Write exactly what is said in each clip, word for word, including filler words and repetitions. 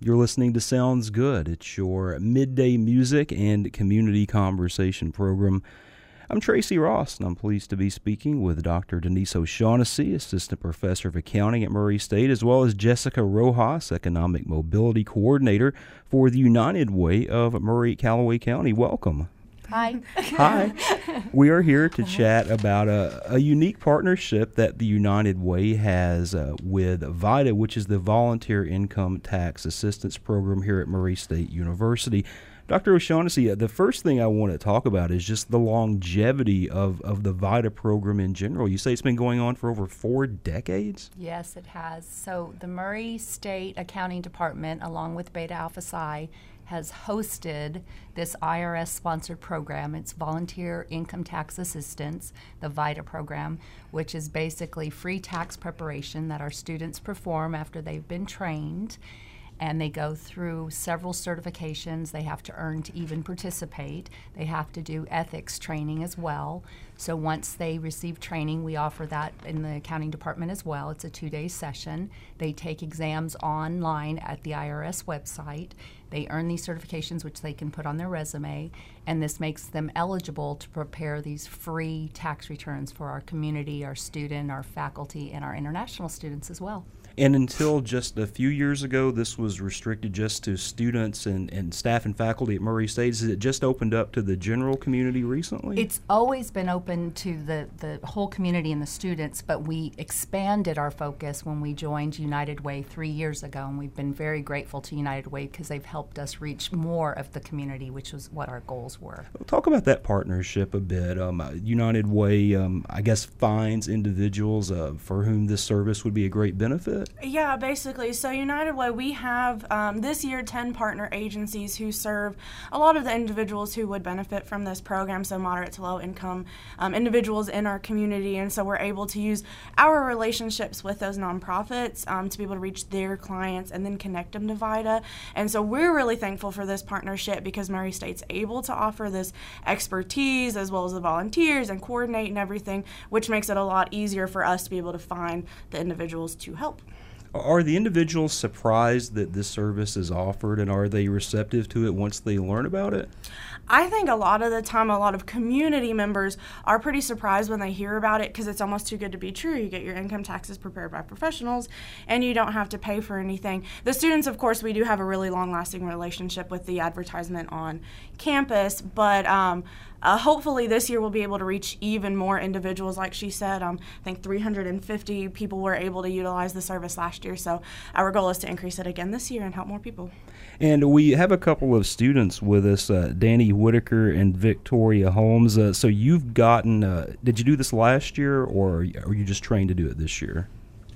You're listening to Sounds Good. It's your midday music and community conversation program. I'm Tracy Ross, and I'm pleased to be speaking with Doctor Denise O'Shaughnessy, Assistant Professor of Accounting at Murray State, as well as Jessica Rojas, Economic Mobility Coordinator for the United Way of Murray-Calloway County. Welcome. Hi. Hi. We are here to chat about a, a unique partnership that the United Way has uh, with VITA, which is the Volunteer Income Tax Assistance Program here at Murray State University. Doctor O'Shaughnessy, uh, the first thing I want to talk about is just the longevity of, of the VITA program in general. You say it's been going on for over four decades? Yes, it has. So the Murray State Accounting Department, along with Beta Alpha Psi, has hosted this I R S-sponsored program. It's Volunteer Income Tax Assistance, the VITA program, which is basically free tax preparation that our students perform after they've been trained. And they go through several certifications they have to earn to even participate. They have to do ethics training as well. So once they receive training, we offer that in the accounting department as well. It's a two-day session. They take exams online at the I R S website. They earn these certifications, which they can put on their resume, and this makes them eligible to prepare these free tax returns for our community, our student, our faculty, and our international students as well. And until just a few years ago, this was restricted just to students and, and staff and faculty at Murray State. Has it just opened up to the general community recently? It's always been open to the, the whole community and the students, but we expanded our focus when we joined United Way three years ago, and we've been very grateful to United Way because they've helped us reach more of the community, which was what our goals were. Well, talk about that partnership a bit. Um, United Way, um, I guess, finds individuals uh, for whom this service would be a great benefit. Yeah, basically. So United Way, we have um, this year ten partner agencies who serve a lot of the individuals who would benefit from this program, so moderate to low income um, individuals in our community. And so we're able to use our relationships with those nonprofits um, to be able to reach their clients and then connect them to VITA. And so we're really thankful for this partnership because Murray State's able to offer this expertise as well as the volunteers and coordinate and everything, which makes it a lot easier for us to be able to find the individuals to help. Are the individuals surprised that this service is offered, and are they receptive to it once they learn about it? I think a lot of the time, a lot of community members are pretty surprised when they hear about it because it's almost too good to be true. You get your income taxes prepared by professionals, and you don't have to pay for anything. The students, of course, we do have a really long-lasting relationship with the advertisement on campus, but um, uh, hopefully this year we'll be able to reach even more individuals. Like she said, um, I think three hundred fifty people were able to utilize the service last year, so our goal is to increase it again this year and help more people. And we have a couple of students with us, uh, Danny Whitaker and Victoria Holmes. Uh, so you've gotten, uh, did you do this last year, or are you just trained to do it this year?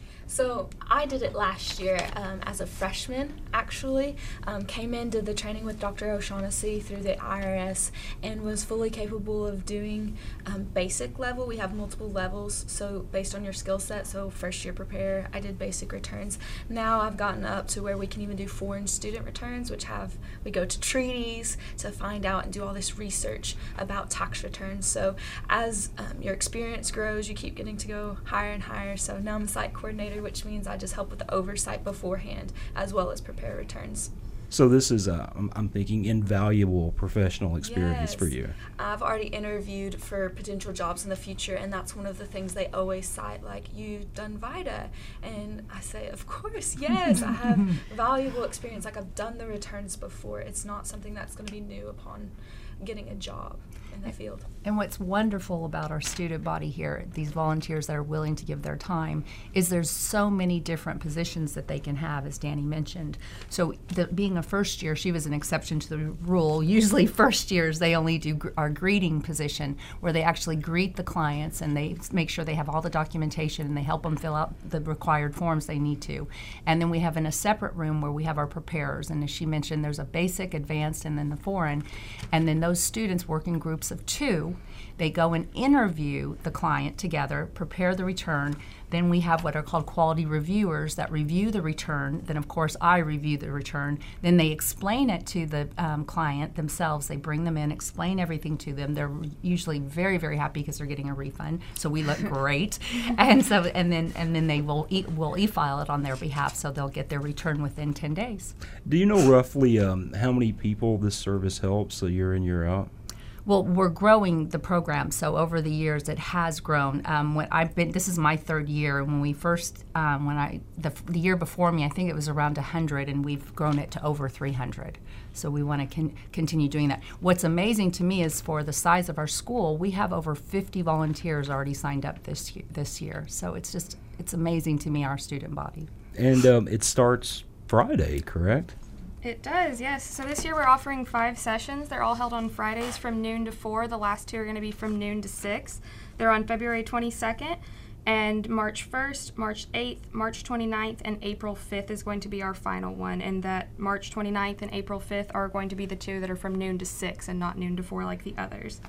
So I did it last year um, as a freshman, actually. Um, came in, did the training with Doctor O'Shaughnessy through the I R S, and was fully capable of doing um, basic level. We have multiple levels, so based on your skill set. So first year prepare, I did basic returns. Now I've gotten up to where we can even do foreign student returns, which have, we go to treaties to find out and do all this research about tax returns. So as um, your experience grows, you keep getting to go higher and higher. So now I'm a site coordinator, which means I just help with the oversight beforehand as well as prepare returns. So this is, uh, I'm, I'm thinking, invaluable professional experience Yes. for you. I've already interviewed for potential jobs in the future, and that's one of the things they always cite, like, you've done VITA. And I say, of course, yes, I have valuable experience. Like, I've done the returns before. It's not something that's going to be new upon getting a job in the field. And what's wonderful about our student body here, these volunteers that are willing to give their time, is there's so many different positions that they can have, as Danny mentioned. So the, being a first year, she was an exception to the rule. Usually first years, they only do gr- our greeting position, where they actually greet the clients and they make sure they have all the documentation and they help them fill out the required forms they need to. And then we have in a separate room where we have our preparers. And as she mentioned, there's a basic, advanced, and then the foreign. And then those students work in groups of two. They go and interview the client together, prepare the return. Then we have what are called quality reviewers that review the return. Then, of course, I review the return. Then they explain it to the um, client themselves. They bring them in, explain everything to them. They're usually very, very happy because they're getting a refund. So we look great, and so and then and then they will e- will e-file it on their behalf. So they'll get their return within ten days. Do you know roughly um, how many people this service helps, so year in, year out? Well, we're growing the program, so over the years it has grown. Um, when I've been, this is my third year, and when we first, um, when I the, the year before me, I think it was around one hundred, and we've grown it to over three hundred. So we want to con- continue doing that. What's amazing to me is for the size of our school, we have over fifty volunteers already signed up this year, this year. So it's just it's amazing to me, our student body. And um, it starts Friday, correct? It does, yes. So this year we're offering five sessions. They're all held on Fridays from noon to four. The last two are going to be from noon to six. They're on February twenty-second and March first, March eighth, March twenty-ninth, and April fifth is going to be our final one. And that March twenty-ninth and April fifth are going to be the two that are from noon to six and not noon to four like the others.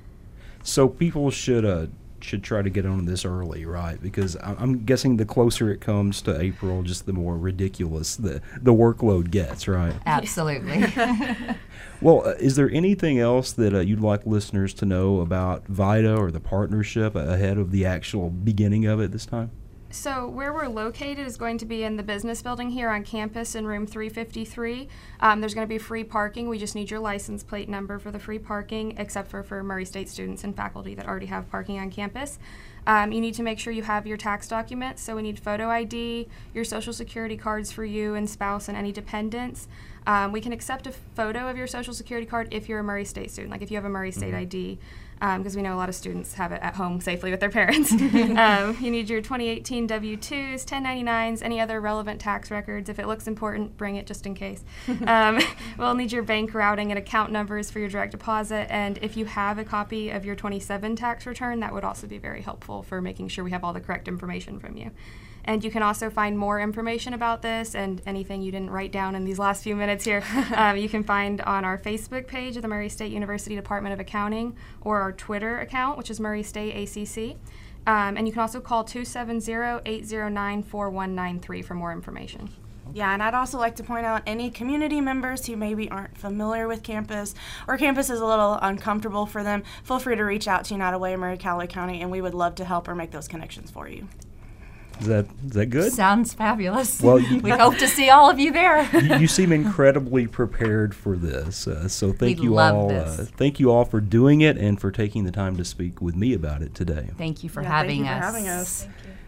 So people should uh, should try to get on this early, right? Because I- I'm guessing the closer it comes to April, just the more ridiculous the, the workload gets, right? Absolutely. Well, uh, is there anything else that uh, you'd like listeners to know about VITA or the partnership ahead of the actual beginning of it this time? So where we're located is going to be in the business building here on campus in room three fifty-three. Um, there's going to be free parking. We just need your license plate number for the free parking, except for for Murray State students and faculty that already have parking on campus. Um, you need to make sure you have your tax documents. So we need photo I D, your social security cards for you and spouse and any dependents. Um, we can accept a photo of your social security card if you're a Murray State student, like if you have a Murray State Mm-hmm. I D. Because um, we know a lot of students have it at home safely with their parents. um, you need your twenty eighteen W two's, ten ninety-nines, any other relevant tax records. If it looks important, bring it just in case. Um, we'll need your bank routing and account numbers for your direct deposit. And if you have a copy of your twenty-seven tax return, that would also be very helpful for making sure we have all the correct information from you. And you can also find more information about this and anything you didn't write down in these last few minutes here. um, you can find on our Facebook page of the Murray State University Department of Accounting or our Twitter account, which is Murray State A C C. Um, and you can also call two seven zero, eight zero nine, four one nine three for more information. Yeah, and I'd also like to point out any community members who maybe aren't familiar with campus or campus is a little uncomfortable for them, feel free to reach out to United Way of Murray Callaway County, and we would love to help or make those connections for you. Is that is that good? Sounds fabulous. Well, you- we hope to see all of you there. you, you seem incredibly prepared for this, uh, so thank We you love all. this. Uh, thank you all for doing it and for taking the time to speak with me about it today. Thank you for Yeah, thank having you for us. having us. Thank you.